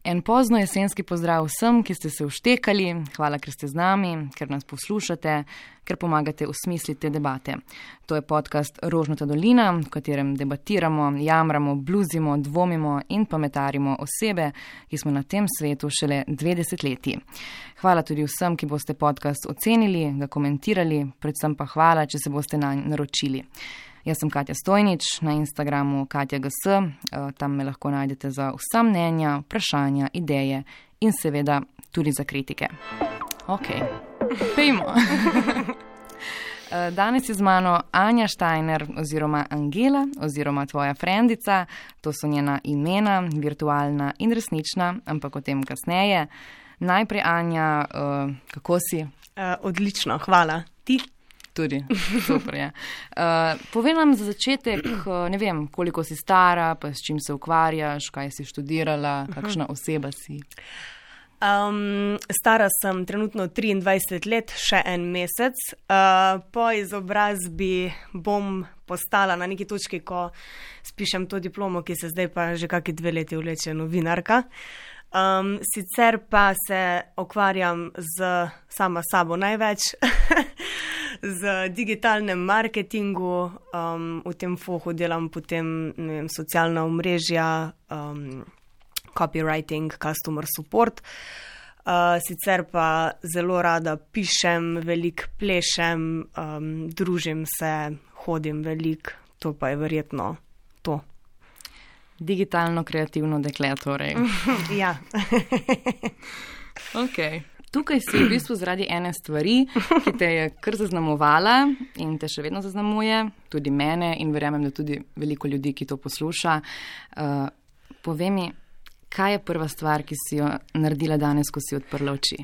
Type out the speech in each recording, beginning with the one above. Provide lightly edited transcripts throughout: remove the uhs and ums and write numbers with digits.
En pozno jesenski pozdrav vsem, ki ste se vštekali, hvala, ker ste z nami, ker nas poslušate, ker pomagate osmisliti te debate. To je podcast Rožnata dolina, v katerem debatiramo, jamramo, bluzimo, dvomimo in pametarimo osebe, ki smo na tem svetu šele 20 leti. Hvala tudi vsem, ki boste podcast ocenili, ga komentirali, predvsem pa hvala, če se boste nanj naročili. Jaz sem Katja Stojnič, na Instagramu KatjaGS, tam me lahko najdete za vsa mnenja, vprašanja, ideje in seveda tudi za kritike. Ok, pejmo. Danes je z mano Anja Steiner oziroma Angela oziroma tvoja frendica, to so njena imena, virtualna in resnična, ampak o tem kasneje. Najprej Anja, kako si? Odlično, hvala. Ti? Tudi, super je. Povej nam za začetek, ne vem, koliko si stara, pa s čim se ukvarjaš, kaj si študirala, kakšna oseba si? Stara sem trenutno 23 let, še en mesec. Po izobrazbi bom postala na neki točki, ko spišem to diplomo, ki se zdaj pa že kakšni 2 leti vleče, novinarka. Sicer pa se ukvarjam sama sabo največ, z digitalnem marketingu, v tem fohu delam potem socialna omrežja, copywriting, customer support. Sicer pa zelo rada pišem, veliko plešem, družim se, hodim veliko, to pa je verjetno to. Digitalno kreativno dekle, torej. Ja. Ok. Tukaj si v bistvu zaradi ene stvari, ki te je kar zaznamovala in te še vedno zaznamuje, tudi mene in verjamem, da tudi veliko ljudi, ki to posluša. Povej mi, kaj je prva stvar, ki si jo naredila danes, ko si odprla oči?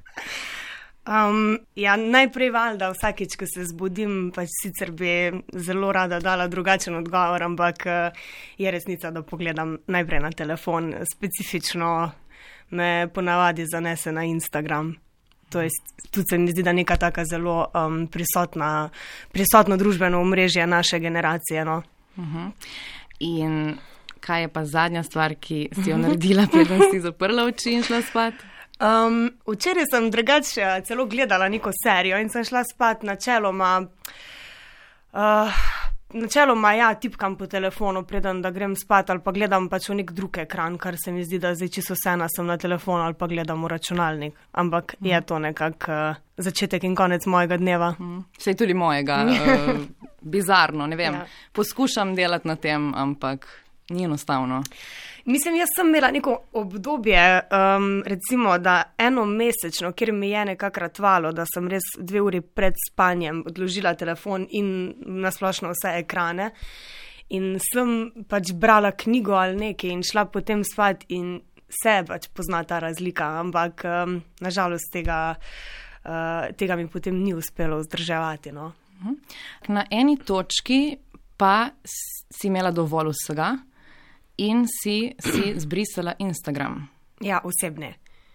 Najprej valjda vsakič, ko se zbudim, pač sicer bi zelo rada dala drugačen odgovor, ampak je resnica, da pogledam najprej na telefon, specifično me ponavadi zanese na Instagram. To je, tudi se mi zdi, da neka taka zelo prisotno družbeno omrežje naše generacije. No? In kaj je pa zadnja stvar, ki si jo naredila, preden si zaprla oči in šla spat? Včeraj sem drugače celo gledala neko serijo in sem šla spat načeloma ja, tipkam po telefonu, preden da grem spat ali pa gledam pač v nek drug ekran, kar se mi zdi, da zdaj čisto vseeno sem na telefonu ali pa gledam v računalnik. Ampak je to nekako začetek in konec mojega dneva. Sej tudi mojega. Bizarno, ne vem. Ja. Poskušam delati na tem, ampak ni enostavno. Mislim, jaz sem imela neko obdobje, recimo, da enomesečno, kjer mi je nekako ratvalo, da sem res 2 uri pred spanjem odložila telefon in nasplošno vse ekrane. In sem pač brala knjigo ali nekaj in šla potem spat in se pač pozna ta razlika, ampak nažalost tega mi potem ni uspelo vzdrževati. No. Na eni točki pa si imela dovolj vsega, in si zbrisala Instagram. Ja, osebne.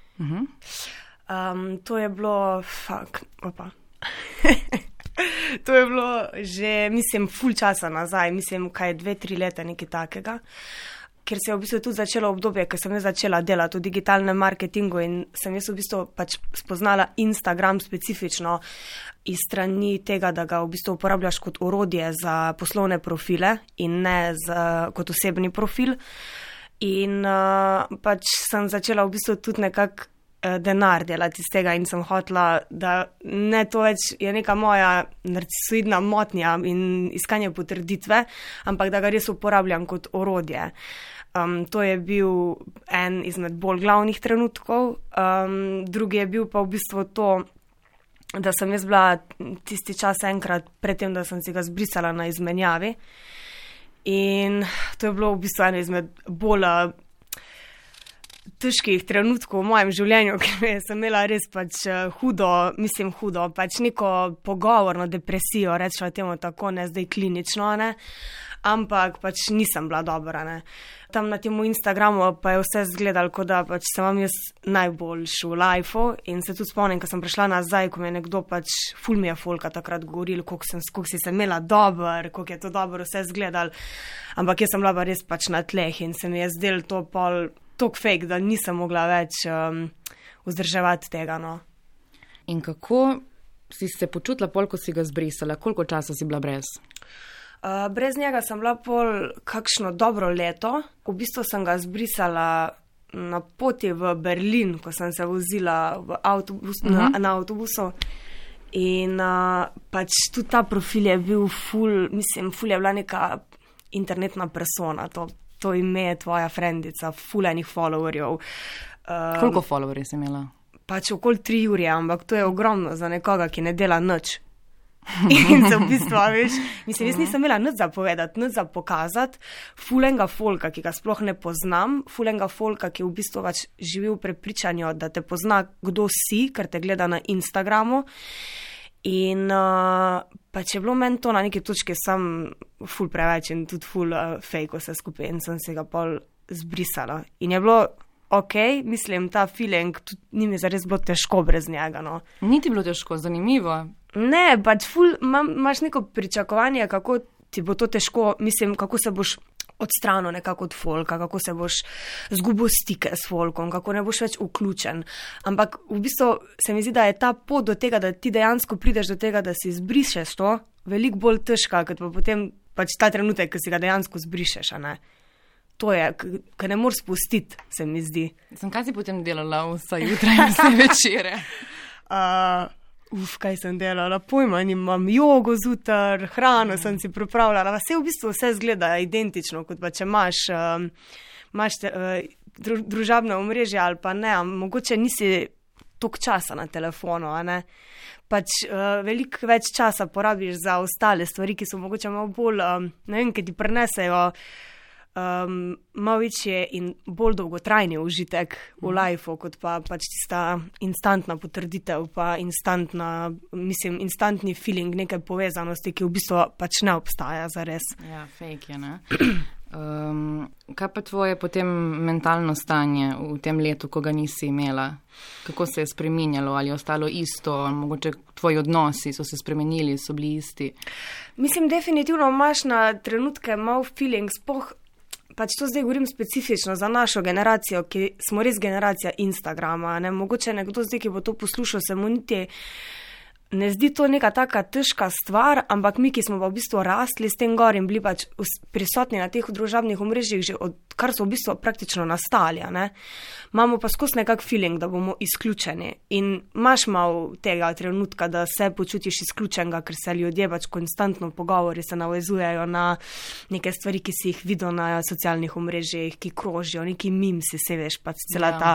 To je bilo, to je bilo že, mislim, ful časa nazaj, mislim, kaj 2-3 leta, nekaj takega, ker se je v bistvu tudi začelo obdobje, ko sem začela delati v digitalnem marketingu in sem jaz v bistvu pač spoznala Instagram specifično iz strani tega, da ga v bistvu uporabljaš kot orodje za poslovne profile in ne kot osebni profil. In pač sem začela v bistvu tudi nekako denar delati iz tega in sem hotela, da ne to več je neka moja narcisoidna motnja in iskanje potrditve, ampak da ga res uporabljam kot orodje. To je bil en izmed bolj glavnih trenutkov. Drugi je bil pa v bistvu to, da sem jaz bila tisti čas enkrat predtem, da sem si ga zbrisala na izmenjavi. In to je bilo v bistvu eno izmed bolj težkih trenutkov v mojem življenju, ker sem imela res pač hudo, pač neko pogovorno depresijo, rečemo temu tako, ne zdaj klinično, ne. Ampak pač nisem bila dobra, ne. Tam na temu Instagramu pa je vse izgledalo, kot da pač se imam jaz najboljši v lifeu in se tudi spomnim, ko sem prišla nazaj, ko mi je nekdo pač ful mi je folka takrat govoril, koliko si se imela dober, koliko je to dobro vse izgledalo, ampak jaz sem bila pa res pač na tleh in se mi je zdelo to pol tok fake, da nisem mogla več vzdrževati tega, no. In kako si se počutila pol, ko si ga zbrisala? Koliko časa si bila brez? Brez njega sem bila pol kakšno dobro leto. V bistvu sem ga zbrisala na poti v Berlin, ko sem se vozila v na avtobusu. In pač tudi ta profil je bil ful je bila neka internetna persona, to ime je tvoja frendica, ful enih followerjev. Koliko followerjev si imela? Pač okoli 3 ure, ampak to je ogromno za nekoga, ki ne dela nič. In se v bistvu, veš, jaz nisem imela nič za povedati, nič za pokazati, fulenga folka, ki ga sploh ne poznam, fulenga folka, ki v bistvu pač živi v prepričanju, da te pozna, kdo si, ker te gleda na Instagramu. In pač je bilo meni to na neki točki sam ful preveč in tudi ful fake vse skupaj in sem se ga pol zbrisala. In je bilo mislim, ta feeling, tudi ni mi zares bilo težko brez njega, no. Ni ti bilo težko, zanimivo. Ne, pač ful, imaš neko pričakovanje, kako ti bo to težko, mislim, kako se boš odstranil nekako od folka, kako se boš zgubil stike s folkom, kako ne boš več vključen. Ampak v bistvu se mi zdi, da je ta pot do tega, da ti dejansko prideš do tega, da si zbrišeš to, veliko bolj težka, kot pa potem pač ta trenutek, ko si ga dejansko zbrišeš, a ne. To je, ker ne moreš spustiti, se mi zdi. Kaj si potem delala vsa jutra in vse večere? Kaj sem delala? Pojma, imam jogo zjutraj, hrano sem si pripravljala. Vse v bistvu vse zgleda identično, kot pa če imaš družabno omrežje ali pa ne, mogoče nisi toliko časa na telefonu, a ne. Pač veliko več časa porabiš za ostale stvari, ki so mogoče malo bolj, ne vem, ki ti prinesejo malo večje in bolj dolgotrajni užitek v lifeu, kot pa pač tista instantna potrditev, pa instantni feeling neke povezanosti, ki v bistvu pač ne obstaja zares. Ja, fake je, ne? Kaj pa tvoje potem mentalno stanje v tem letu, ko ga nisi imela? Kako se je spreminjalo? Ali je ostalo isto? Mogoče tvoji odnosi so se spremenili, so bili isti? Mislim, definitivno imaš na trenutke malo feeling, pač to zdaj govorim specifično za našo generacijo, ki smo res generacija Instagrama, ne? Mogoče nekdo zdaj, ki bo to poslušal, se mu niti ne zdi to neka taka težka stvar, ampak mi, ki smo pa v bistvu rastli s tem gor in bili pač prisotni na teh družabnih omrežjih, že kar so v bistvu praktično nastali, ne? Imamo pa skozi nekak feeling, da bomo izključeni. In imaš malo tega trenutka, da se počutiš izključenega, ker se ljudje pač konstantno pogovori se navezujejo na neke stvari, ki si jih videl na socialnih omrežjih, ki krožijo, neki mimsi, se veš, pač cela ta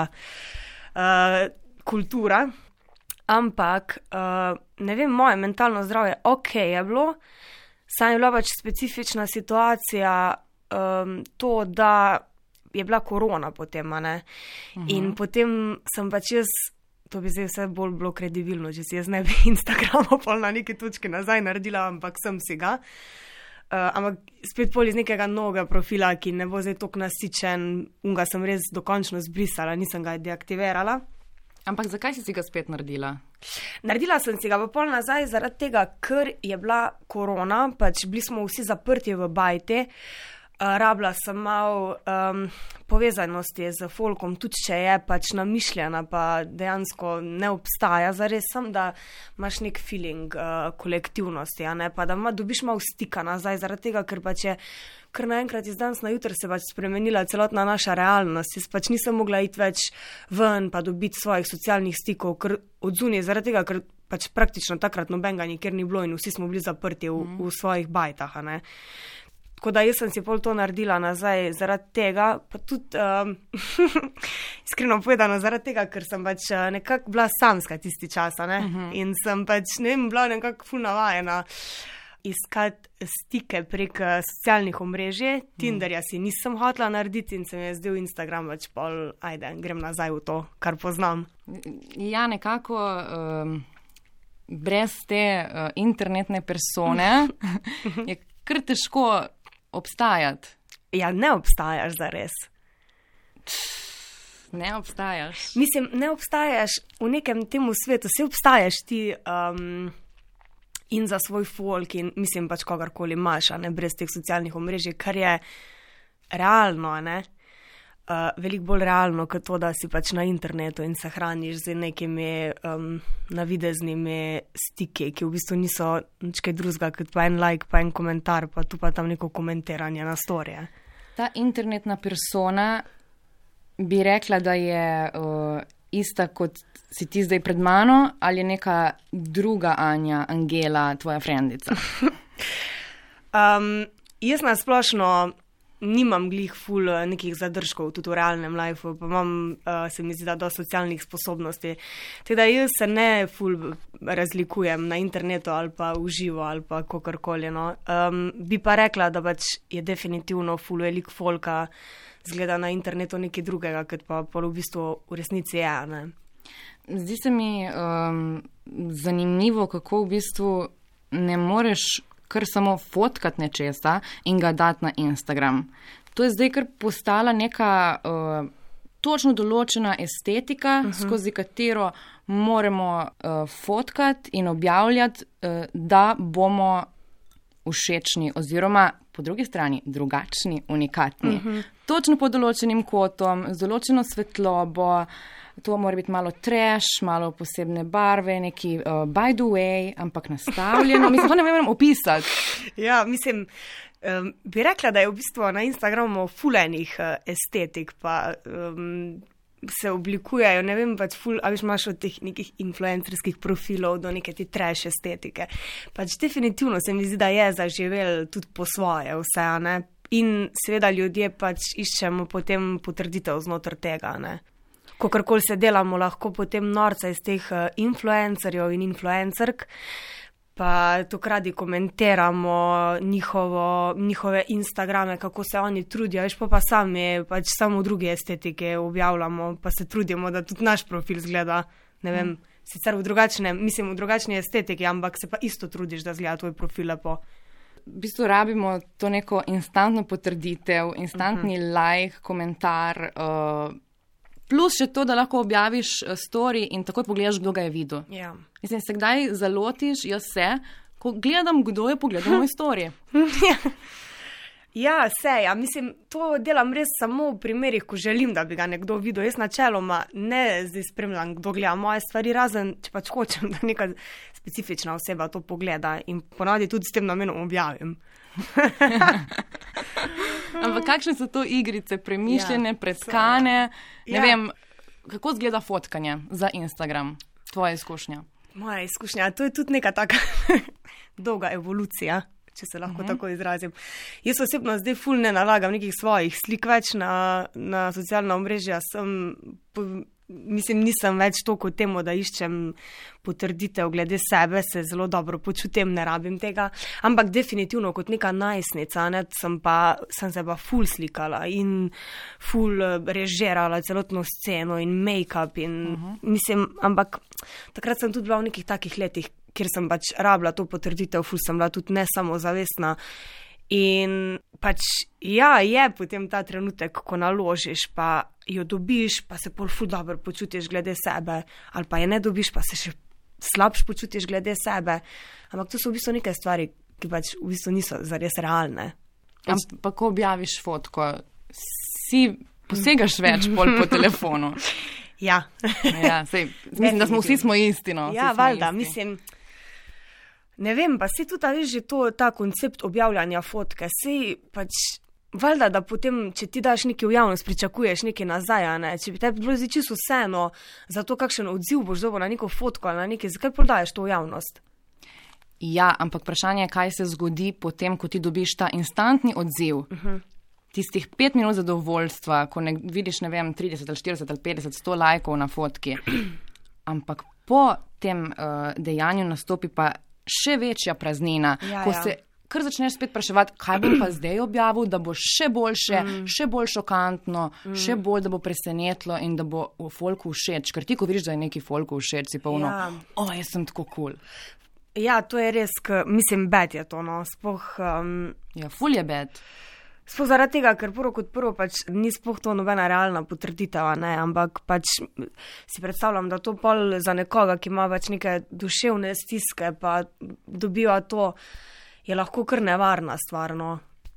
kultura. Ampak, ne vem, moje mentalno zdravje je bilo, saj je bila pač specifična situacija, to, da je bila korona potem, a ne. In potem sem pač jaz, to bi zdaj vse bolj bilo kredibilno, če si jaz ne bi Instagrama pol na neki točki nazaj naredila, ampak sem si ga. Ampak spet pol iz nekega novega profila, ki ne bo zdaj toliko nasičen, unga sem res dokončno zbrisala, nisem ga deaktivirala. Ampak zakaj si ga spet naredila? Naredila sem si ga pa pol nazaj zaradi tega, ker je bila korona, pač bili smo vsi zaprti v bajti, rabila sem malo povezanosti z folkom, tudi če je pač namišljena, pa dejansko ne obstaja, zares sem, da imaš nek feeling kolektivnosti, a ne, pa da dobiš malo stika nazaj, zaradi tega, ker pač je kar naenkrat iz danes na jutro se pač spremenila celotna naša realnost. Jaz pač nisem mogla iti več ven pa dobiti svojih socialnih stikov, ker odzunaj, zaradi tega, ker pač praktično takrat nobenega nikjer ni bilo in vsi smo bili zaprti v svojih bajtah, a ne. Tako da jaz sem si pol to naredila nazaj zaradi tega, pa tudi iskreno povedano zaradi tega, ker sem pač nekako bila samska tisti čas, a ne. In sem pač, ne vem, bila nekako ful navajena iskati stike prek socialnih omrežij. Tinderja si nisem hotela narediti in se mi je zdel Instagram pač pol, grem nazaj v to, kar poznam. Ja, nekako brez te internetne persone je kar težko obstajati. Ja, ne obstajaš zares. Ne obstajaš. Mislim, ne obstajaš v nekem temu svetu, se obstajaš ti in za svoj folk in mislim pač kogarkoli imaš, a ne, brez teh socialnih omrežij, kar je realno, a ne. veliko bolj realno, kot to, da si pač na internetu in se hraniš z nekimi navideznimi stiki, ki v bistvu niso nič kaj drugega, kot pa en like, pa en komentar, pa tu pa tam neko komentiranje na storije. Ta internetna persona bi rekla, da je ista, kot si ti zdaj pred mano, ali je neka druga Anja, Angela, tvoja frendica? Jaz nasplošno nimam glih ful nekih zadržkov, tudi v realnem lifeu, pa imam, se mi zdi, da do socialnih sposobnosti. Tako da jaz se ne ful razlikujem na internetu ali pa v živo ali pa kakorkoli. No. Bi pa rekla, da pač je definitivno ful velik folka zgleda na internetu nekaj drugega, kot pa v bistvu v resnici je. Ne. Zdi se mi zanimivo, kako v bistvu ne moreš kar samo fotkat nečesa in ga dati na Instagram. To je zdaj kar postala neka točno določena estetika, skozi katero moramo fotkat in objavljati, da bomo všečni oziroma po drugi strani drugačni, unikatni. Točno pod določenim kotom, z določeno svetlobo, to mora biti malo trash, malo posebne barve, neki by the way, ampak nastavljeno. Mislim, to ne vem opisati. Ja, mislim, bi rekla, da je v bistvu na Instagramu fulenih estetik, pa se oblikujejo, ne vem, pač ful, a veš, imaš od teh nekih influencerskih profilov do neke te trash estetike. Pač definitivno se mi zdi, da je zaživel tudi po svoje vse, ne? In seveda ljudje pač iščemo potem potrditev znotraj tega, ne? Kakorkoli se delamo, lahko potem norca iz teh influencerjev in influencerk, pa tokradi komentiramo njihove Instagrame, kako se oni trudijo, veš, pa sami pač samo druge estetike objavljamo, pa se trudimo, da tudi naš profil zgleda, ne vem, sicer v drugačni estetiki, ampak se pa isto trudiš, da zgleda tvoj profil lepo. V bistvu rabimo to neko instantno potrditev, instantni like, komentar, plus še to, da lahko objaviš story in takoj pogledaš, kdo ga je videl. Ja. Mislim, se kdaj zalotiš, jaz se, ko gledam, kdo je pogledal moj story. Ja, mislim, to delam res samo v primerih, ko želim, da bi ga nekdo videl. Jaz načeloma ne zdaj spremljam, kdo gleda moje stvari, razen, če pač hočem, da neka specifična oseba to pogleda in ponavadi tudi s tem namenom objavim. Ampak kakšne so to igrice, premišljene, preskane? Ne vem, kako izgleda fotkanje za Instagram? Tvoja izkušnja? Moja izkušnja, to je tudi neka taka dolga evolucija, če se lahko tako izrazim. Jaz osebno zdaj ful ne nalagam nekih svojih slik več na socialna omrežja, nisem več toliko temu, da iščem potrditev glede sebe, se zelo dobro počutim, ne rabim tega, ampak definitivno kot neka najstnica, ne, sem se pa ful slikala in ful režirala celotno sceno in make-up in mislim, ampak takrat sem tudi bila v nekih takih letih, kjer sem pač rabila to potrditev, ful sem bila tudi ne samozavestna. In pač, ja, je potem ta trenutek, ko naložiš, pa jo dobiš, pa se pol ful dobro počutiš glede sebe, ali pa je ne dobiš, pa se še slabš počutiš glede sebe. Ampak to so v bistvu neke stvari, ki pač v bistvu niso zares realne. Ampak ko objaviš fotko, si posegaš več pol po telefonu. Ja. Mislim, da smo vsi isti, no. Ja, valjda, mislim... Ne vem, pa se tudi veš že ta koncept objavljanja fotke, sej pač valjda, da potem, če ti daš nekaj v javnost, pričakuješ nekaj nazaj, ne? Če bi tebi bilo zdaj čisto vseeno za to, kakšen odziv boš dobil na neko fotko ali na nekaj, zakaj prodajaš to v javnost? Ja, ampak vprašanje je, kaj se zgodi potem, ko ti dobiš ta instantni odziv. Tistih 5 minut zadovoljstva, ko vidiš, ne vem, 30 ali 40 ali 50, 100 lajkov na fotki. Ampak po tem dejanju nastopi pa še večja praznina, ko se kar začneš spet vpraševati, kaj bom pa zdaj objavil, da bo še boljše, še bolj šokantno, še bolj, da bo presenetilo in da bo v folku všeč. Ker ti, ko vidiš, da je neki folku všeč, si pa jaz sem tako cool. Ja, to je res, mislim, bad je to, no, Ja, ful je bad. Sploh zaradi tega, ker prvo kot prvo pač ni sploh to nobena realna potrditev, ne, ampak pač si predstavljam, da to pol za nekoga, ki ima pač neke duševne stiske, pa dobiva to, je lahko kar nevarna stvar, no.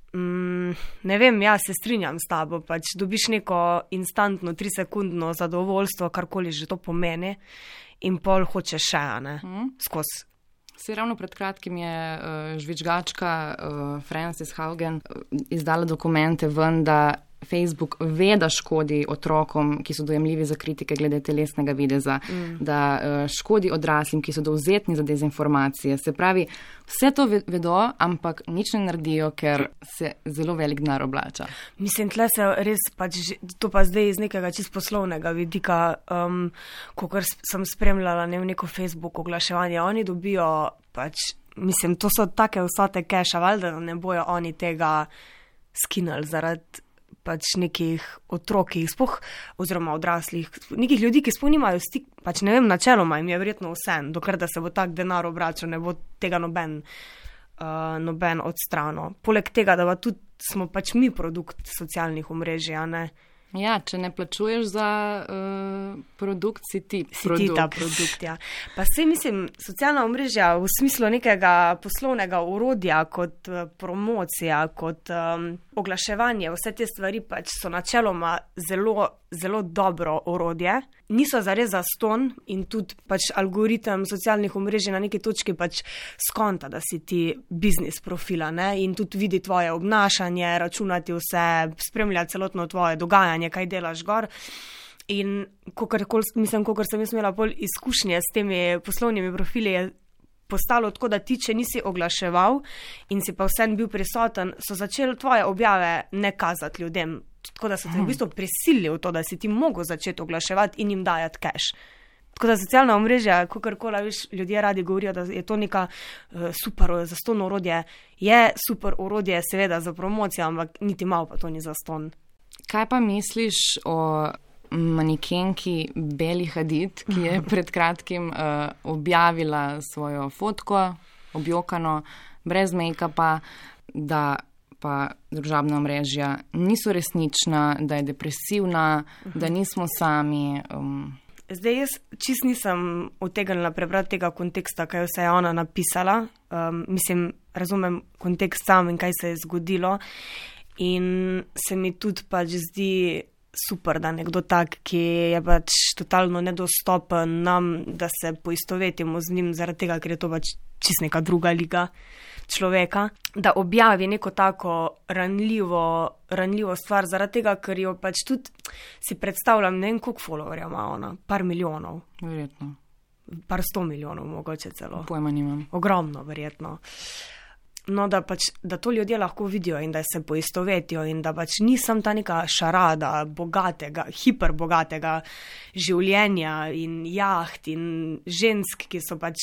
Ne vem, ja, se strinjam s tabo, pač dobiš neko instantno 3-sekundno zadovoljstvo, karkoli že to pomeni in pol hočeš še, ne, skozi. Se ravno pred kratkim je žvižgačka Frances Haugen izdala dokumente ven, da Facebook ve, da škodi otrokom, ki so dojemljivi za kritike glede telesnega videza, da škodi odraslim, ki so dovzetni za dezinformacije. Se pravi, vse to vedo, ampak nič ne naredijo, ker se zelo velik denar oblača. Mislim, tle se res pač, to pa zdaj iz nekega čisto poslovnega vidika, kakor sem spremljala neko Facebook oglaševanje, oni dobijo pač, mislim, to so take vsote keša, valjda, da ne bojo oni tega skinali zaradi pač nekih otrok, oziroma odraslih, nekih ljudi, ki sploh nimajo stik, pač ne vem, načeloma jim je verjetno vse, dokler da se bo tak denar obračal, ne bo tega noben odstrano. Poleg tega, da tudi smo pač mi produkt socialnih omrežij, a ne? Ja, če ne plačuješ za produkt, si ti produkt. Si ti ta produkt, ja. Pa saj mislim, socialna omrežja v smislu nekega poslovnega orodja kot promocija, kot oglaševanje, vse te stvari pač so načeloma zelo, zelo dobro orodje. Niso zares zastonj in tudi pač algoritem socialnih omrežij na neki točki pač skonta, da si ti biznis profila, ne, in tudi vidi tvoje obnašanje, računati vse, spremljati celotno tvoje dogajanje, kaj delaš gor. In kakor sem imela bolj izkušnje s temi poslovnimi profili, je postalo tako, da ti, če nisi oglaševal in si pa vsem bil prisoten, so začeli tvoje objave ne kazati ljudem. Tako da so te v bistvu prisilili v to, da si ti mogel začeti oglaševati in jim dajati cash. Tako da socialna omrežja, kakorkoli, veš, ljudje radi govorijo, da je to neka super zastonj orodje. Je super orodje, seveda, za promocijo, ampak niti malo pa to ni zastonj. Kaj pa misliš o manekenki Beli Hadid, ki je pred kratkim objavila svojo fotko, objokano, brez make-upa, da pa družabna omrežja niso resnična, da je depresivna, da nismo sami. Zdaj jaz čist nisem utegnila prebrati tega konteksta, kaj vse je ona napisala. Mislim, razumem kontekst sam in kaj se je zgodilo in se mi tudi pač zdi super, da nekdo tak, ki je pač totalno nedostopen nam, da se poistovetimo z njim zaradi tega, ker je to pač čist neka druga liga človeka, da objavi neko tako ranljivo stvar, zaradi tega, ker jo pač tudi si predstavljam, ne vem, koliko followerja ima ona, par milijonov. Verjetno. Par 100 milijonov, mogoče celo. Pojma nimam. Ogromno, verjetno. No, da pač, da to ljudje lahko vidijo in da se poistovetijo in da pač nisem ta neka šarada bogatega, hiperbogatega življenja in jaht in žensk, ki so pač...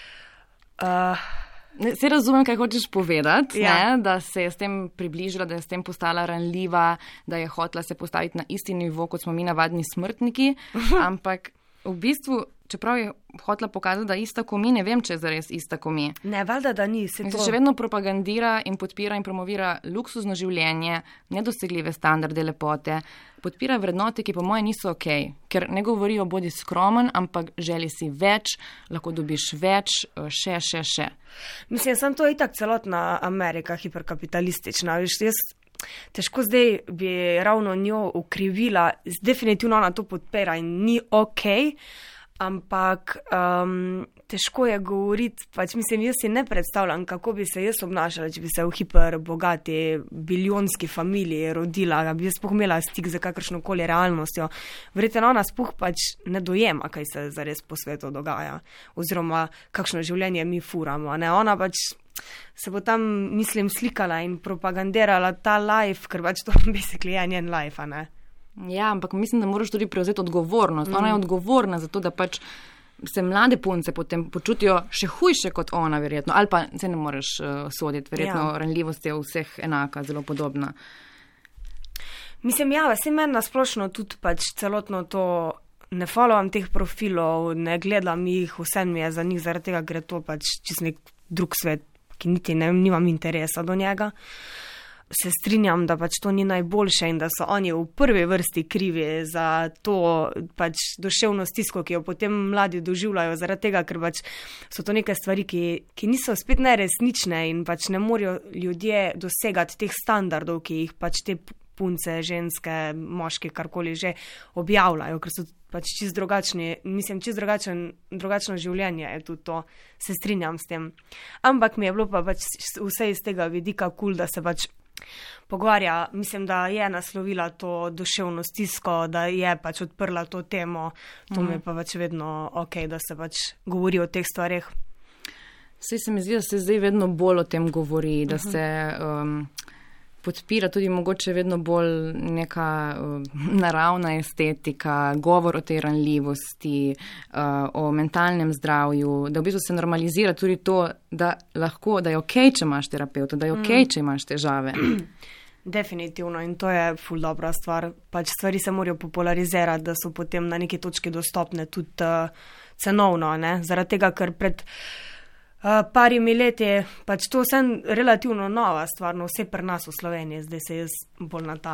Se razumem, kaj hočeš povedati, ja. Da se je s tem približila, da je s tem postala ranljiva, da je hotela se postaviti na isti nivo, kot smo mi navadni smrtniki, ampak v bistvu, čeprav je hotela pokazati, da ista ko mi, ne vem, če je zares ista ko mi. Ne, valjda, da ni. Se še vedno propagandira in podpira in promovira luksuzno življenje, nedosegljive standarde lepote, podpira vrednote, ki po moje niso okej, ker ne govorijo bodi skromen, ampak želi si več, lahko dobiš več, še. Mislim, sem to itak celotna Amerika hiperkapitalistična, veš, jaz težko zdaj bi ravno njo ukrivila, definitivno ona to podpira in ni okej, ampak težko je govoriti, pač mislim, jaz si ne predstavljam, kako bi se jaz obnašala, če bi se v hiperbogati biljonski familiji rodila, da bi jaz sploh imela stik za kakršnokoli realnostjo. Verjetno ona sploh pač ne dojema, kaj se zares po svetu dogaja, oziroma kakšno življenje mi furamo, ne, ona pač se bo tam, mislim, slikala in propagandirala ta life, ker pač to basically je njen life, ne. Ja, ampak mislim, da moraš tudi prevzeti odgovornost. Ona je odgovorna za to, da pač se mlade punce potem počutijo še hujše kot ona, verjetno. Ali pa se ne moreš soditi, verjetno ranljivost je vseh enaka, zelo podobna. Mislim, ja, vse meni nasplošno tudi pač celotno to, ne followam teh profilov, ne gledam jih, vse mi je za njih, zaradi tega, ker je to pač čist nek drug svet, ki niti nimam interesa do njega. se strinjam, da pač to ni najboljše in da so oni v prvi vrsti krivi za to pač duševno stisko, ki jo potem mladi doživljajo, zaradi tega, ker pač so to neke stvari, ki niso spet neresnične in pač ne morejo ljudje dosegati teh standardov, ki jih pač te punce, ženske, moški, karkoli že objavljajo, ker so pač čist drugačni, mislim, čist drugačno življenje je tudi to, se strinjam s tem. Ampak mi je bilo pa pač vse iz tega vidika cool, da se pač pogovarja, mislim, da je naslovila to duševno stisko, da je pač odprla to temo, to mi je pa pač vedno ok, da se pač govori o teh stvareh. Saj se mi zdi, da se zdaj vedno bolj o tem govori, da se podpira tudi mogoče vedno bolj neka naravna estetika, govor o tej ranljivosti, o mentalnem zdravju, da v bistvu se normalizira tudi to, da lahko, da je okej, če imaš terapeuta, da je okej, če imaš težave. Definitivno in to je ful dobra stvar. Pač stvari se morajo popularizirati, da so potem na neki točki dostopne tudi cenovno, ne? Zaradi tega, ker pred parimi leti, pač to vse relativno nova stvar, no vse pri nas v Sloveniji, zdaj se jaz bolj na ta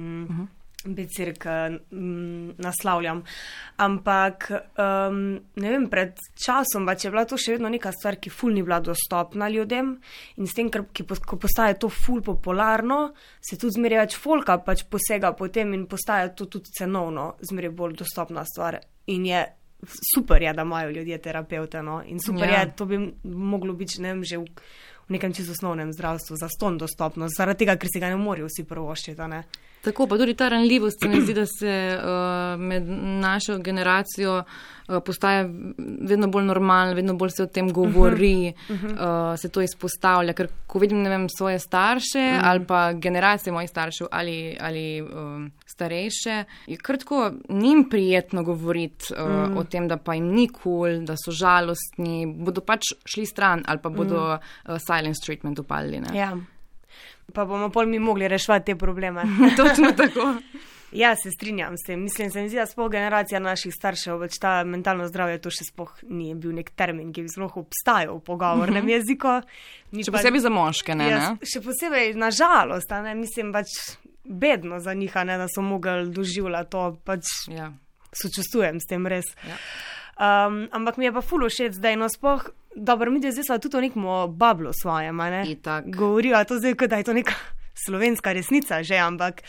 bicirk naslavljam. Ampak, ne vem, pred časom pač je bila to še vedno neka stvar, ki ful ni bila dostopna ljudem in s tem, ko postaje to ful popularno, se tudi zmeraj več folka pač posega potem in postaje to tudi cenovno zmeraj bolj dostopna stvar in je super je, da imajo ljudje terapeute, no, in super je, to bi moglo biti, ne vem, že v nekem čisto osnovnem zdravstvu zastonj dostopno, zaradi tega, ker si ga ne morajo vsi prvoščiti, ne. Tako, pa tudi ta ranljivost se mi zdi, da se med našo generacijo postaja vedno bolj normalno, vedno bolj se o tem govori, se to izpostavlja, ker ko vidim, ne vem, svoje starše ali pa generacije mojih staršev ali starejše, je kar tako njim prijetno govoriti o tem, da pa jim ni cool, da so žalostni, bodo pač šli stran ali pa bodo silence treatment upalili, ne. Ja. Pa bomo pol mi mogli reševati te probleme. Točno tako. Ja, se strinjam s tem. Mislim, se mi zdi, da sploh generacija naših staršev, več ta mentalno zdravje, to še sploh ni bil nek termin, ki bi sploh obstajal v pogovornem jeziku. Še posebej za moške, ne? Še posebej, na žalost, ne, mislim, pač bedno za njih, ne, da so mogli doživljati to, pač sočustvujem s tem res. Ja. Ampak mi je pa ful všeč zdaj, no sploh, dobro, mi zdaj sva tudi o nekom bablu svojem, ne? Itak. Govorijo, to zdaj, da je to neka slovenska resnica že, ampak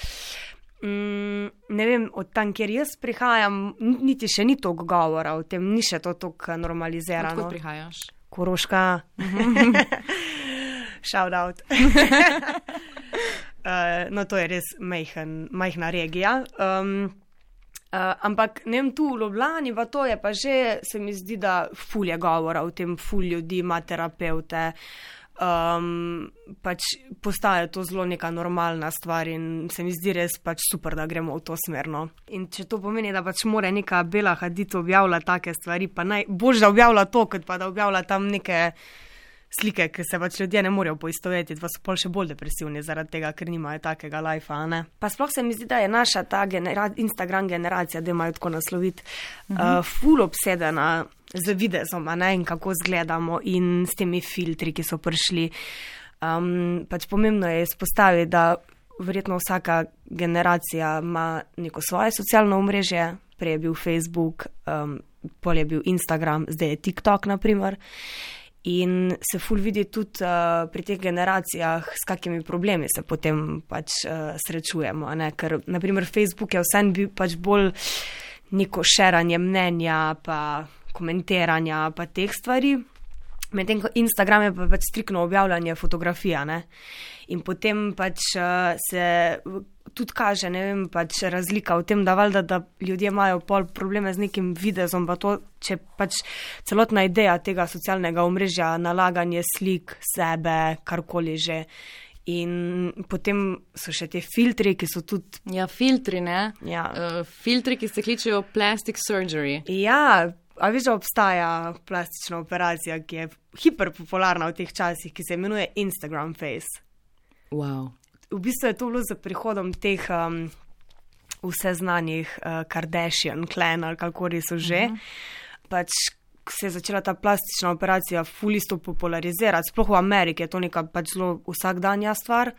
ne vem, od tam, kjer jaz prihajam, niti še ni toliko govora o tem, ni še to toliko normalizirano. Odkud prihajaš? Koroška. Shout out. No, to je res majhna regija. Ampak, ne vem, tu v Ljubljani, pa to je pa že, se mi zdi, da ful je govora o tem, ful ljudi ima terapeute, pač postaje to zelo neka normalna stvar in se mi zdi res pač super, da gremo v to smer, no. In če to pomeni, da pač mora neka Bela Hadid objavlja take stvari, pa boljše da objavlja to, kot pa da objavlja tam neke slike, ki se pač ljudje ne morejo poistovetiti, pa so pol še bolj depresivni zaradi tega, ker nimajo takega lajfa, ne. Pa sploh se mi zdi, da je naša ta Instagram generacija, da imajo tako nasloviti, ful obsedena z videzom, ne, in kako zgledamo in s temi filtri, ki so prišli. Pač pomembno je izpostaviti, da verjetno vsaka generacija ima neko svoje socialno omrežje, prej je bil Facebook, pol je bil Instagram, zdaj je TikTok, na primer. In se ful vidi tudi pri teh generacijah, s kakimi problemi se potem pač srečujemo, ne? Ker naprimer Facebook je vsem bil pač bolj neko šeranje mnenja, pa komentiranja, pa teh stvari. Medtem ko Instagram je pa pač striktno objavljanje fotografija, ne. In potem pač se tudi kaže, ne vem, pač razlika v tem, da valjda, da ljudje imajo pol probleme z nekim videzom, pa to, če pač celotna ideja tega socialnega omrežja, nalaganje slik sebe, karkoli že. In potem so še te filtri, ki so tudi... Ja, filtri, ne? Ja. Filtri, ki se kličejo plastic surgery. Ja, a veš, da obstaja plastična operacija, ki je hiperpopularna v teh časih, ki se imenuje Instagram face. Wow. V bistvu je to bilo za prihodom teh vse znanih Kardashian clan ali kakori so že. Pač se je začela ta plastična operacija ful isto popularizirati. Sploh v Ameriki je to neka pač zelo vsakdanja stvar.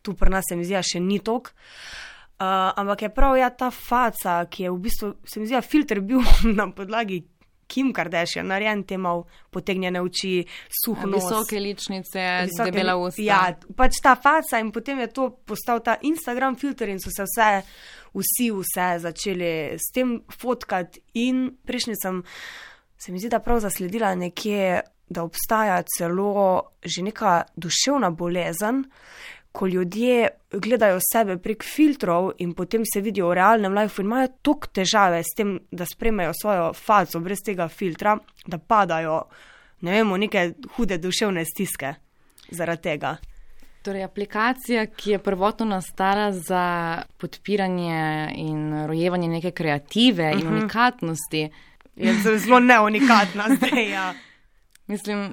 tu pri nas se mi zdi, še ni tok. Ampak je prav ta faca, ki je v bistvu, se mi zdi, filter bil na podlagi Kim Kardashian, narejen te mal potegnjene oči, suh nos. Visoke ličnice, debela usta. Ja, pač ta faca in potem je to postal ta Instagram filter in so se vsi začeli s tem fotkati in prejšnji se mi zdi, da prav zasledila nekje, da obstaja celo že neka duševna bolezen, ko ljudje gledajo sebe prek filtrov in potem se vidijo v realnem lifeu in imajo toliko težave s tem, da sprejmejo svojo faco brez tega filtra, da padajo, ne vemo, neke hude duševne stiske zaradi tega. Torej, aplikacija, ki je prvotno nastala za podpiranje in rojevanje neke kreative in unikatnosti. Je zelo neunikatna zdaj, ja. Mislim,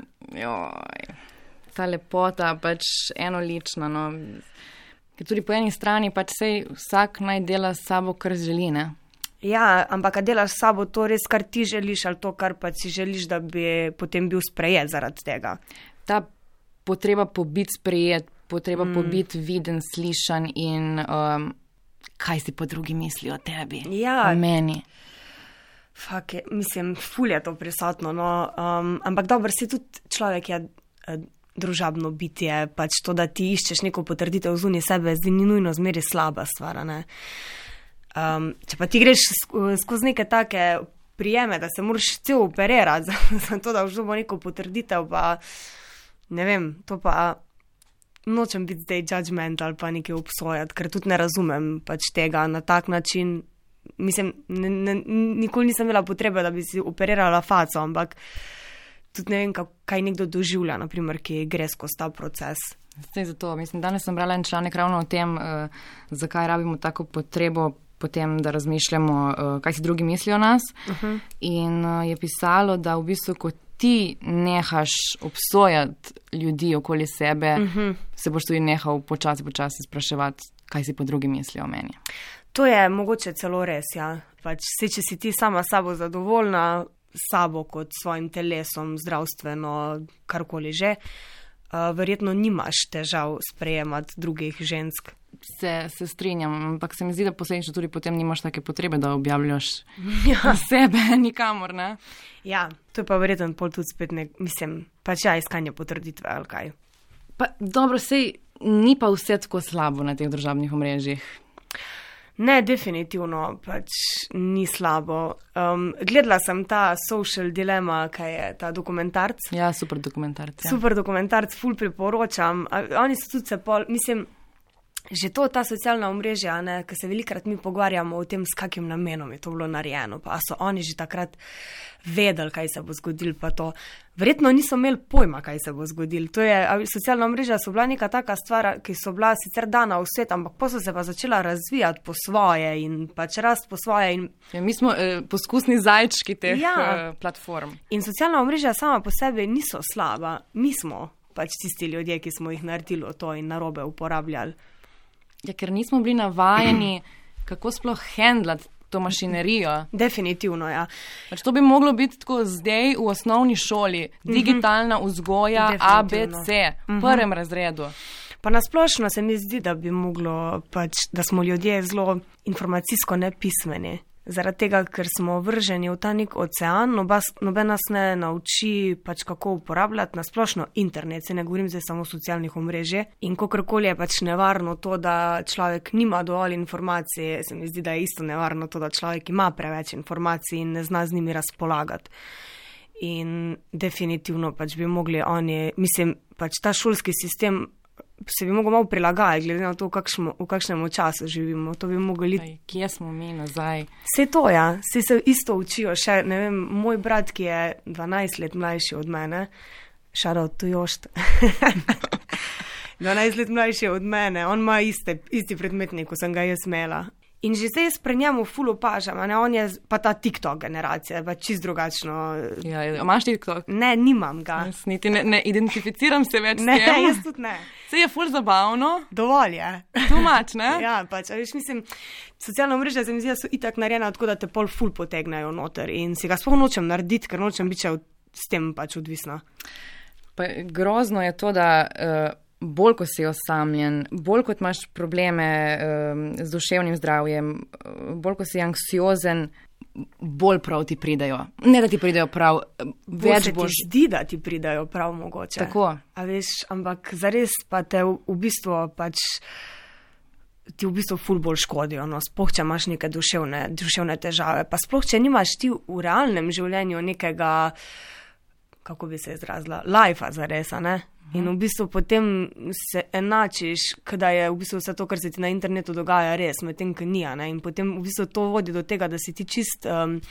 ta lepota, pač enolična, no. Ker tudi po eni strani pač vsak naj dela s sabo, kar želi, ne? Ja, ampak a delaš s sabo to res, kar ti želiš, ali to, kar pa si želiš, da bi potem bil sprejet zaradi tega? Ta potreba po biti sprejet, potreba po biti viden, slišan in kaj si po drugi misli o tebi, o meni. Fak je, mislim, ful je to prisotno, no, ampak dobro, si tudi človek je družabno bitje, pač to, da ti iščeš neko potrditev zunaj sebe, zdi ni nujno zmeri slaba stvar, ne. Če pa ti greš skozi neke take prijeme, da se moraš cel operirati za to, da boš dobil neko potrditev, pa ne vem, to pa nočem biti zdaj judgmental pa nekaj obsojati, ker tudi ne razumem pač tega na tak način. Mislim, nikoli nisem imela potrebe, da bi si operirala faco, ampak tudi ne vem, kaj nekdo doživlja, naprimer, ki gre skozi ta proces. Zdaj zato, mislim, danes sem brala en članek ravno o tem, zakaj rabimo tako potrebo potem, da razmišljamo, kaj si drugi mislijo o nas. In je pisalo, da v bistvu, ko ti nehaš obsojati ljudi okoli sebe, se boš tudi nehal počasi spraševati, kaj si po drugi mislijo o meni. To je mogoče celo res, ja. Pač, če si ti sama sabo zadovoljna, sabo kot svojim telesom, zdravstveno, karkoli že, verjetno nimaš težav sprejemati drugih žensk. Se strinjam, ampak se mi zdi, da posledično tudi potem nimaš take potrebe, da objavljaš sebe nikamor, ne? Ja, to je pa verjetno pol tudi spet mislim, pač iskanje potrditve ali kaj. Pa dobro, ni pa vse tako slabo na teh družabnih omrežjih. Ne, definitivno pač ni slabo. Gledala sem ta Social Dilemma, kaj je ta dokumentarc. Ja, super dokumentarc. Ja. Super dokumentarc, ful priporočam. Oni so tudi mislim, že ta socialna omrežja, ker se velikrat mi pogovarjamo o tem, s kakim namenom je to bilo narejeno, pa so oni že takrat vedeli, kaj se bo zgodilo, pa to. Verjetno niso imeli pojma, kaj se bo zgodilo. Socialna omrežja so bila neka taka stvar, ki so bila sicer dana v svet, ampak pa so se pa začela razvijati po svoje in pač rast po svoje. Ja, mi smo poskusni zajčki teh platform. In socialna omrežja sama po sebi niso slaba. Mi smo pač tisti ljudje, ki smo jih naredili o to in narobe uporabljali. Ja, ker nismo bili navajeni, kako sploh handlati to mašinerijo. Definitivno, ja. Pač to bi moglo biti tako zdaj v osnovni šoli, digitalna vzgoja, ABC, v prvem razredu. Pa nasplošno se mi zdi, da bi moglo pač, da smo ljudje zelo informacijsko nepismeni. Zaradi tega, ker smo vrženi v ta nek ocean, noben nas ne nauči pač kako uporabljati nasplošno internet, se ne govorim zdaj samo o socialnih omrežjih. In kakorkoli je pač nevarno to, da človek nima dovolj informacij, se mi zdi, da je isto nevarno to, da človek ima preveč informacij in ne zna z njimi razpolagati. In definitivno pač bi mogli mislim, pač ta šolski sistem se bi mogel malo prilagajati, glede na to, v kakšnem času živimo. To bi mogli... Kje smo mi nazaj? Sej to, ja. Sej se isto učijo še, ne vem, moj brat, ki je 12 let mlajši od mene, shoutout to Jošt, 12 let mlajši od mene, on ima isti predmetnik, ko sem ga jaz imela. In že zdaj pri njemu ful opažam, on je pa ta TikTok generacija, pa čist drugačno. Ja, imaš TikTok? Ne, nimam ga. Jaz niti ne identificiram se več s tem. Ne, jaz tudi ne. Se je ful zabavno. Dovolj je. Too much, ne? Ja, pač, veš, mislim, socialna omrežja se mi zdi, da so itak narejena tako, da te pol ful potegnajo noter in si ga sploh nočem narediti, ker nočem biti s tem pač odvisna. Pa grozno je to, da bolj ko si osamljen, bolj kot imaš probleme z duševnim zdravjem, bolj ko si anksiozen, bolj prav ti pridajo. Ne, da ti pridajo prav, več boš... Ti zdi, da ti pridajo prav mogoče. Tako. A veš, ampak zares pa te v bistvu pač ti v bistvu ful bolj škodijo, no, sploh če imaš neke duševne težave, pa sploh če nimaš ti v realnem življenju nekega, kako bi se izrazila, lajfa zares, ne? In v bistvu potem se enačiš, da je v bistvu vse to, kar se ti na internetu dogaja, res, medtem ko ni, ne? In potem v bistvu to vodi do tega, da si ti čist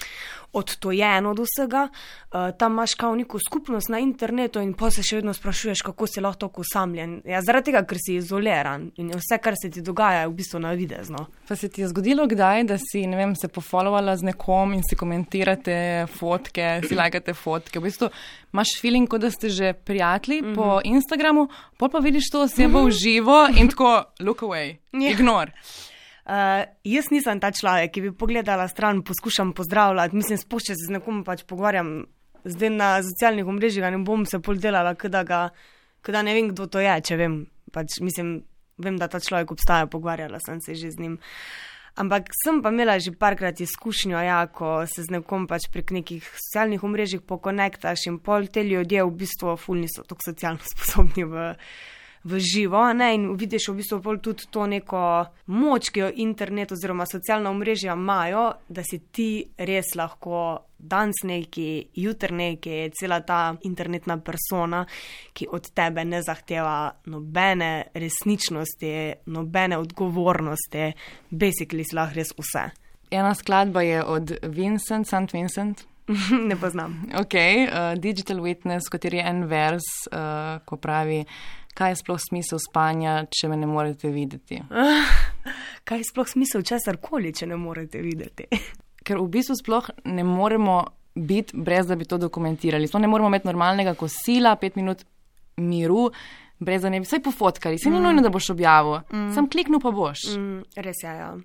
odtojen od vsega, tam imaš kao neko skupnost na internetu in pa se še vedno sprašuješ, kako si lahko tako osamljen. Ja, zaradi tega, ker si izoliran in vse, kar se ti dogaja, je v bistvu navidezno. Pa se ti je zgodilo kdaj, da si, ne vem, se pofolovala z nekom in si komentirate fotke, si lajkate fotke, v bistvu imaš feeling, kot da ste že prijatelji po Instagramu, pol pa vidiš to osebo v živo in tako, look away, ignore. Jaz nisem ta človek, ki bi pogledala stran, poskušam pozdravljati, mislim, sploh če se z nekom pač pogovarjam, zdaj na socialnih omrežjih, ne bom se pol delala, kada ne vem, kdo to je, če vem, pač mislim, vem, da ta človek obstaja, pogovarjala sem se že z njim. Ampak sem pa imela že parkrat izkušnjo, ja, ko se z nekom pač prek nekih socialnih omrežjih pokonektaš in pol te ljudje v bistvu ful niso tako socialno sposobni v živo, ne, in vidiš v bistvu pol tudi to neko moč, ki jo internet oziroma socialna omrežja imajo, da si ti res lahko danes neki, jutr neki, cela ta internetna persona, ki od tebe ne zahteva nobene resničnosti, nobene odgovornosti, basically si lahko res vse. Ena skladba je od St. Vincent. Ne poznam. Ok, Digital Witness, v kateri je en vers, ko pravi, kaj je sploh smisel spanja, če me ne morete videti? Kaj je sploh smisel česarkoli, če ne morete videti? Ker v bistvu sploh ne moremo biti, brez da bi to dokumentirali. Sploh ne moremo imeti normalnega kosila, 5 minut miru, brez da ne bi vsaj pofotkali. Se ni nujno, da boš objavil. Sam kliknil pa boš. Res je, ja.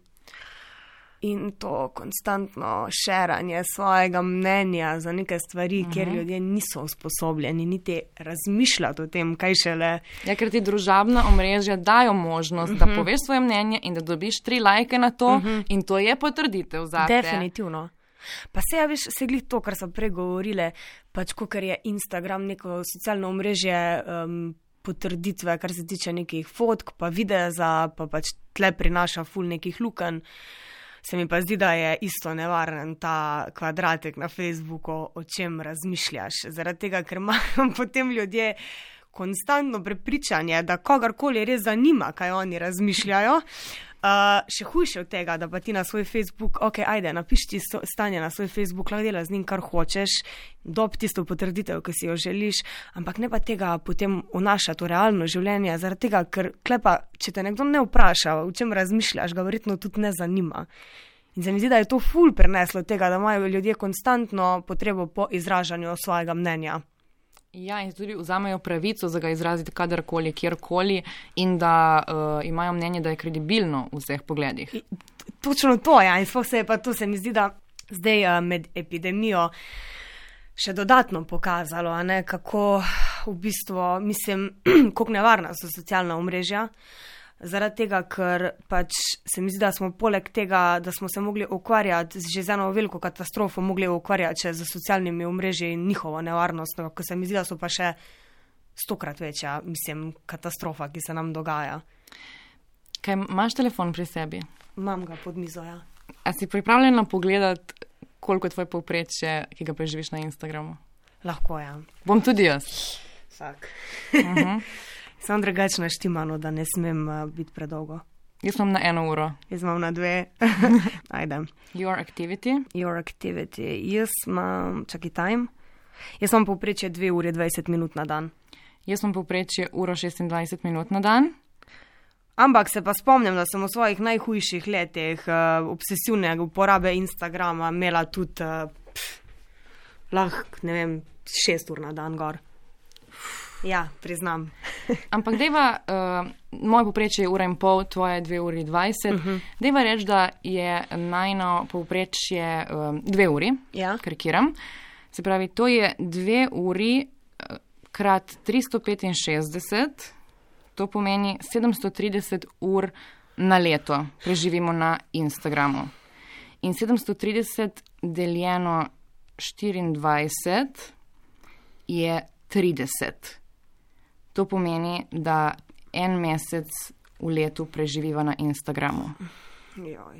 In to konstantno šeranje svojega mnenja za neke stvari, kjer ljudje niso usposobljeni niti razmišljati o tem, kaj šele. Ja, ker ti družabna omrežja dajo možnost, da poveš svoje mnenje in da dobiš 3 lajke na to in to je potrditev zate. Definitivno. Pa se ja, veš, se glih to, kar so prej govorile, pač kakor je Instagram neko socialno omrežje potrditve, kar se tiče nekih fotk, pa videa, pa pač tle prinaša ful nekih lukenj. Se mi pa zdi, da je isto nevaren ta kvadratek na Facebooku, o čem razmišljaš. Zaradi tega, ker imajo potem ljudje konstantno prepričanje, da kogarkoli res zanima, kaj oni razmišljajo. Še hujše od tega, da pa ti na svoj Facebook, ok, ajde, napiši ti stanje na svoj Facebook, lahko dela z njim, kar hočeš, dob tisto potrditev, ki si jo želiš, ampak ne pa tega potem vnašati v realno življenje, zaradi tega, ker klepa, če te nekdo ne vpraša, o čem razmišljaš, ga verjetno tudi ne zanima. In se mi zdi, da je to ful preneslo tega, da imajo ljudje konstantno potrebo po izražanju svojega mnenja. Ja, in tudi vzamejo pravico za ga izraziti kadarkoli, kjerkoli in da imajo mnenje, da je kredibilno v vseh pogledih. Točno to, ja, in sploh se je pa to, se mi zdi, da zdaj med epidemijo še dodatno pokazalo, a ne, kako v bistvu, mislim, koliko nevarna so socialna omrežja, zaradi tega, ker pač se mi zdi, da smo poleg tega, da smo se mogli ukvarjati že z eno veliko katastrofo, mogli ukvarjati še z socialnimi omrežji in njihovo nevarnost, ko se mi zdi, da so pa še 100-krat večja, mislim, katastrofa, ki se nam dogaja. Kaj, imaš telefon pri sebi? Imam ga pod mizo, ja. A si pripravljena pogledati, koliko je tvoj povprečje, ki ga preživiš na Instagramu? Lahko, ja. Bom tudi jaz. Vsak. Sem drugačno štimano, da ne smem biti predolgo. Jaz imam na 1 uro. Jaz imam na 2. Ajde. Your activity? Your activity. Jaz imam, čakaj, time. Jaz imam povprečje 2 ure 20 minut na dan. Jaz imam povprečje 1:26 minut na dan. Ampak se pa spomnim, da sem v svojih najhujših letih obsesivne uporabe Instagrama imela tudi lahko, ne vem, 6 ur na dan gor. Ja, priznam. Ampak dejva, moje povprečje je 1,5 ure, tvoje 2:20. Dejva reči, da je najno povprečje 2 uri, ja. Karikiram. Se pravi, to je 2 uri krat 365 To pomeni 730 ur na leto preživimo na Instagramu. In 730 deljeno 24 je 30. To pomeni, da en mesec v letu preživiva na Instagramu. Joj.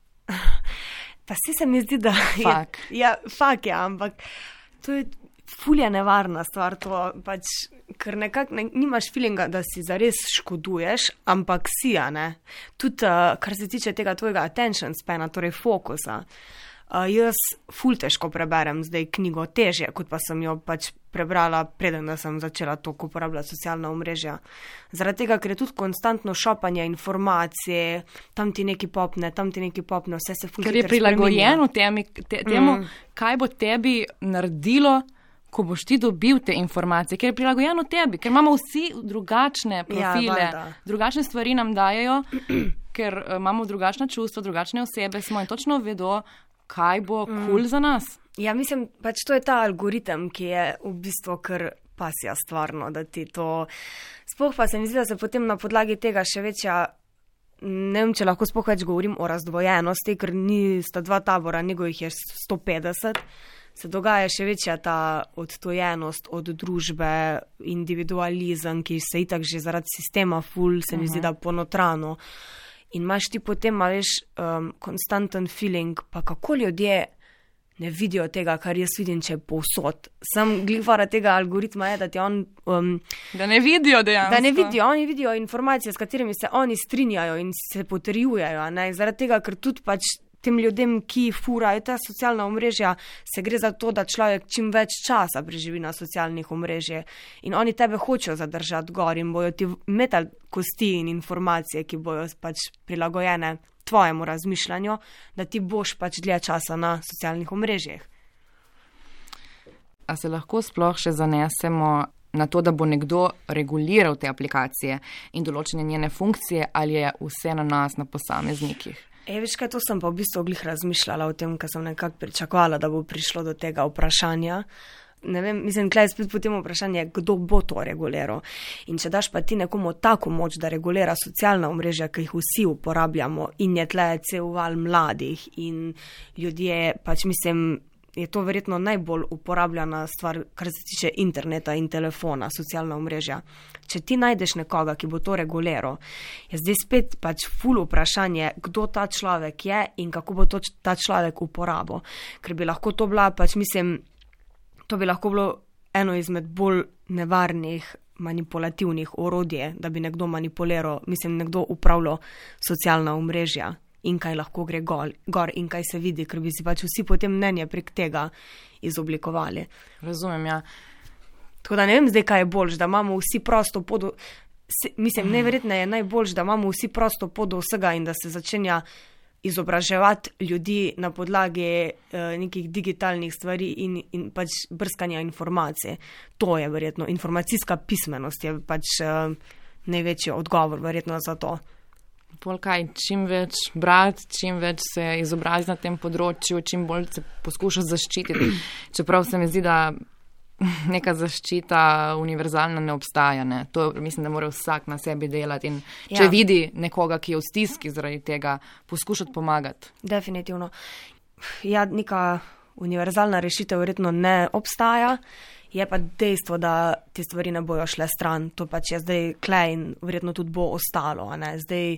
Pa se mi zdi, da Fak. Fak je, ampak to je fulja nevarna stvar, to pač, ker nekako nimaš feelinga, da si zares škoduješ, ampak si, a ne. Tudi, kar se tiče tega tvojega attention spana, torej fokusa. Jaz ful težko preberem zdaj knjigo, težje, kot pa sem jo pač prebrala, preden da sem začela toliko uporabljati socialna omrežja. Zaradi tega, ker je tudi konstantno šopanje informacije, tam ti neki popne, vse se ful hitro spreminja. Ker je prilagojeno temu, kaj bo tebi naredilo, ko boš ti dobil te informacije, ker je prilagojeno tebi, ker imamo vsi drugačne profile, drugačne stvari nam dajejo, ker imamo drugačna čustva, drugačne osebe smo in točno vedo, kaj bo cool za nas. Ja, mislim, pač to je ta algoritem, ki je v bistvu kar pasja stvarno, da ti to... Sploh pa se mi zdi, da se potem na podlagi tega še večja, ne vem, če lahko sploh več govorim o razdvojenosti, ker sta dva tabora, nego jih je 150, se dogaja še večja ta odtojenost od družbe, individualizem, ki se itak že zaradi sistema ful, se mi zdi, da ponotrano. In imaš ti potem, veš, konstanten feeling, pa kako ljudje ne vidijo tega, kar jaz vidim, če je povsod. Sam glifara tega algoritma je, da ti on... da ne vidijo dejansko. Da ne vidijo, oni vidijo informacije, s katerimi se oni strinjajo in se potrjujejo, ne, zaradi tega, ker tudi pač tem ljudem, ki furajo ta socialna omrežja, se gre za to, da človek čim več časa preživi na socialnih omrežjih in oni tebe hočejo zadržati gor in bojo ti metali kosti in informacije, ki bojo pač prilagojene tvojemu razmišljanju, da ti boš pač dlje časa na socialnih omrežjih. A se lahko sploh še zanesemo na to, da bo nekdo reguliral te aplikacije in določene njene funkcije, ali je vse na nas, na posameznikih? Veš kaj, to sem pa v bistvu glih razmišljala o tem, ker sem nekako pričakovala, da bo prišlo do tega vprašanja. Ne vem, mislim, tukaj je spet potem vprašanje, kdo bo to reguliral. In če daš pa ti nekomu tako moč, da regulira socialna omrežja, ki jih vsi uporabljamo in je tle cel val mladih in ljudje, pač mislim, je to verjetno najbolj uporabljena stvar, kar se tiče interneta in telefona, socialna omrežja. Če ti najdeš nekoga, ki bo to reguliral, je zdaj spet pač ful vprašanje, kdo ta človek je in kako bo to ta človek uporabil. Ker bi lahko to bila, pač mislim, to bi lahko bilo eno izmed bolj nevarnih manipulativnih orodje, da bi nekdo manipuliral, mislim, nekdo upravljal socialna omrežja in kaj lahko gre gor in kaj se vidi, ker bi si pač vsi potem mnenje prek tega izoblikovali. Razumem, ja. Tako da ne vem zdaj, kaj je boljš, da imamo vsi prosto pod... Mislim, neverjetno je najboljš, da imamo vsi prosto pod vsega in da se začenja izobraževati ljudi na podlagi nekih digitalnih stvari in pač brskanja informacij. To je verjetno, informacijska pismenost je pač največji odgovor verjetno za to. Polkaj, čim več brati, čim več se izobraziti na tem področju, čim bolj se poskušati zaščititi. Čeprav se mi zdi, da neka zaščita univerzalna ne obstaja. Ne? To mislim, da mora vsak na sebi delati in če vidi nekoga, ki je v stiski zaradi tega, poskušati pomagati. Definitivno. Ja, neka univerzalna rešitev verjetno ne obstaja, je pa dejstvo, da te stvari ne bojo šle stran. To pač je zdaj klej in verjetno tudi bo ostalo. Ne? Zdaj,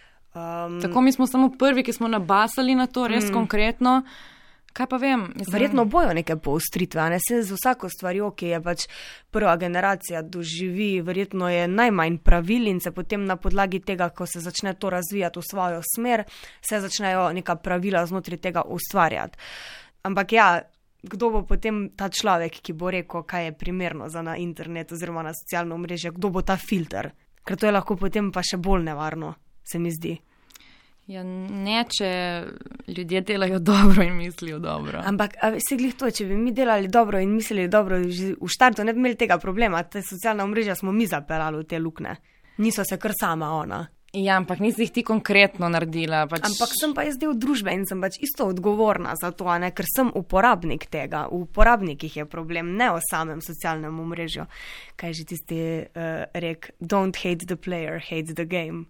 tako mi smo samo prvi, ki smo nabasali na to res konkretno. Kaj pa vem? Mislim... Verjetno bojo neke poostritve, ne? Se z vsako stvarjo, ki je pač prva generacija doživi, verjetno je najmanj pravil in se potem na podlagi tega, ko se začne to razvijati v svojo smer, se začnejo neka pravila znotraj tega ustvarjati. Ampak ja, kdo bo potem ta človek, ki bo rekel, kaj je primerno za na internet oziroma na socialno omrežje, kdo bo ta filter? Ker to je lahko potem pa še bolj nevarno, se mi zdi. Ja, ne, če ljudje delajo dobro in mislijo dobro. Ampak se glih to, če bi mi delali dobro in mislili dobro, že v štartu ne bi imeli tega problema, te socialna omrežja smo mi zapeljali v te lukne. Niso se kar sama ona. Ja, ampak nisi jih ti konkretno naredila. Ampak sem pa jaz del družbe in sem pač isto odgovorna za to, ker sem uporabnik tega. V uporabnikih je problem, ne o samem socialnem omrežju. Kaj že tisti rek, don't hate the player, hate the game.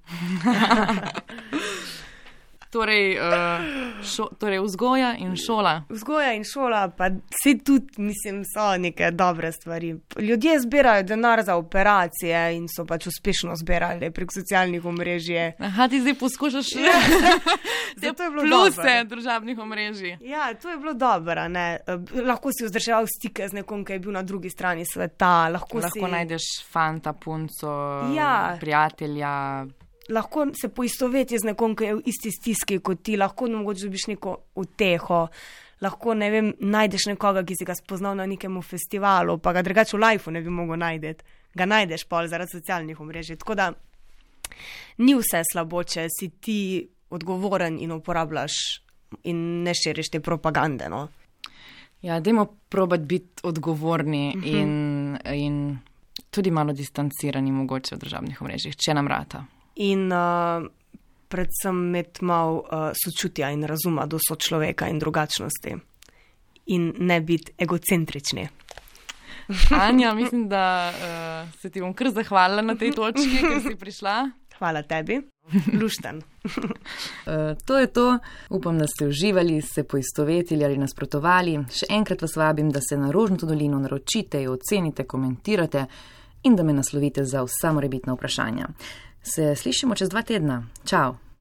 Torej vzgoja in šola. Vzgoja in šola, pa vse tudi, mislim, so neke dobre stvari. Ljudje zbirajo denar za operacije in so pač uspešno zbirali prek socialnih omrežij. Aha, ti zdaj poskušaš pluse družabnih omrežij. Ja, to je bilo dobro, ne. Lahko si vzdrževal stike z nekom, ki je bil na drugi strani sveta. Lahko najdeš fanta, punco, prijatelja. Lahko se poistoveti z nekom, ki je v isti stiski kot ti, lahko mogoče dobiš neko uteho, lahko, ne vem, najdeš nekoga, ki si ga spoznal na nekemu festivalu, pa ga drugače v lifeu ne bi mogel najti. Ga najdeš pol zaradi socialnih omrežij. Tako da ni vse slabo, če si ti odgovoren in uporabljaš in ne širiš te propagande, no. Ja, dajmo probati biti odgovorni in tudi malo distancirani mogoče v družabnih omrežjih, če nam rata. In predvsem imeti malo sočutja in razuma do sočloveka in drugačnosti. In ne biti egocentrični. Anja, mislim, da se ti bom kar zahvalila na tej točki, ker si prišla. Hvala tebi. Lušten. To je to. Upam, da ste uživali, se poistovetili ali nasprotovali. Še enkrat vas vabim, da se na Rožnato dolino naročite, jo ocenite, komentirate in da me naslovite za vsa morebitna vprašanja. Se slišimo čez 2 tedna. Čau!